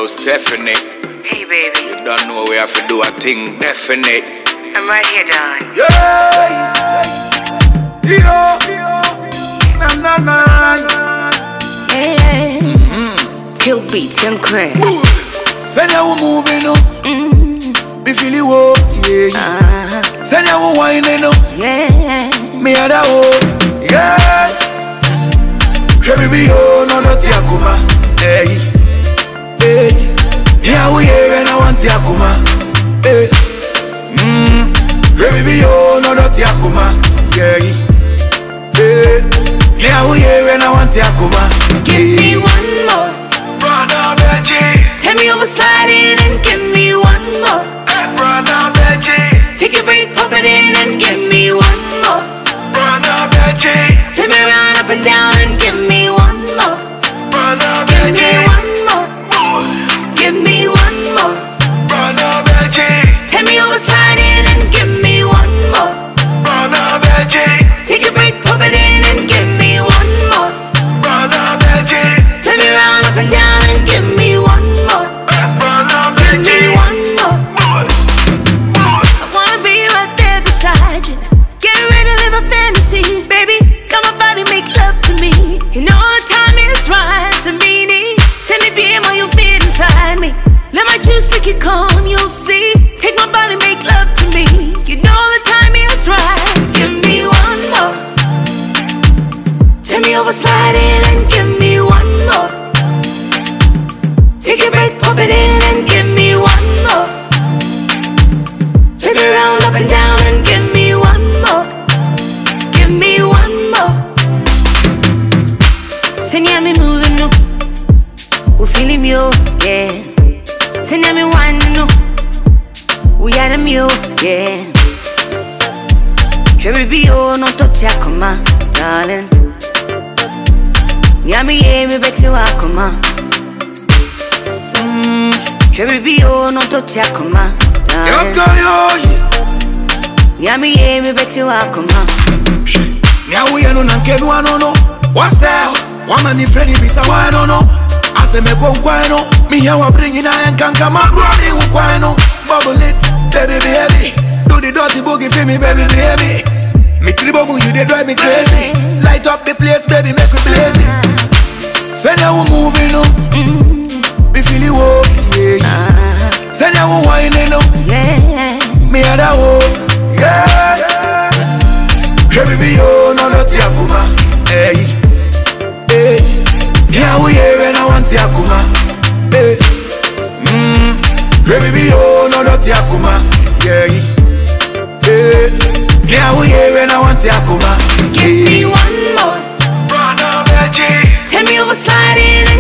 Yo, Stephanie. Hey, baby. You don't know we have to do a thing, definite. I'm right here, darling. Hey, Kill beats and crap. Send you moving up. Me feel you up, yeah. Send you whining up. Yeah. Me had a hope, yeah. Baby, oh, no, not Yakuma. Hey, hey. Yeah, we here and I want Yakuma. Hey, baby, oh, no, not Yakuma. Yeah, hey. Yeah, we here and I want Yakuma. Give me one more. Brother Veggie. Tell me over sliding and give me one more. Brother Veggie. Take a break, pop it in and give me one more. Brother Veggie. Flip me around up and down and give me one more. Brother Give me Veggie. one more. Give me one more. Brother Veggie. Tell me over sliding and give me one more. Brother Veggie. Take a break, pop it in and give me one more. Brother Veggie. Flip me around up and down and give me one more. Brother Give me Veggie. one more. I wanna be right there beside you. Get ready to live my fantasies, baby. Got my body, make love to me. You know the time is right, so meaning. Send me beam while you fit inside me. Let my juice make you calm, you'll see. Take my body, make love to me. You know the time is right. Give me one more. Turn me over, slide in and give me one more. Take a break, pop it in and give me one more. Flip it around, up and down and give me one more. Give me one more. Senya me moving no, we feeling you, yeah. Senya me whining no, we had a mule, yeah. Here be oh no touch ya come on, darling. Nyami ye me better wa come on. Here be oh no touch ya come on, darling. Nyami ye me better wa come on. Now we are no nankenu anono. What's that? Woman if friendly bisa wa no no. Ase me konkwano. Me here wa bring in a yankanka ma brody ukwano. Bubble it, baby baby. Do the dirty boogie for me, baby baby. Me tribo mu you they drive me crazy. Light up the place, baby, make we blaze it. Send you moving up. Me feel you up, yeah. Send you whining up. Yeah. Me had a hope, yeah. Baby, oh, no, not Yakuma. Hey, hey. Yeah, we here and I want Yakuma. Hey, baby, oh, no, not Yakuma. Yeah, hey. Yeah, we here and I want Yakuma. Give me one more. Brother Veggie. Tell me over sliding